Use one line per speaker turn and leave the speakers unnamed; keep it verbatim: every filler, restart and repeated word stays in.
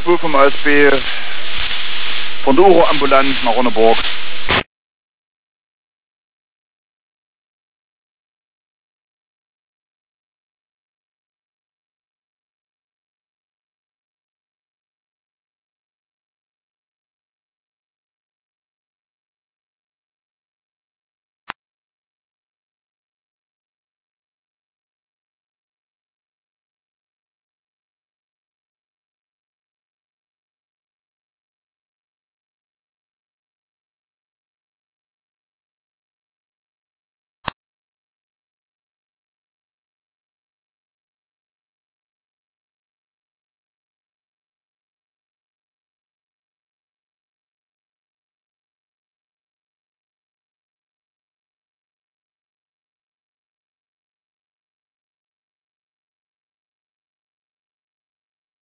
zwei vom A S B von der Uro-Ambulanz nach Ronneburg.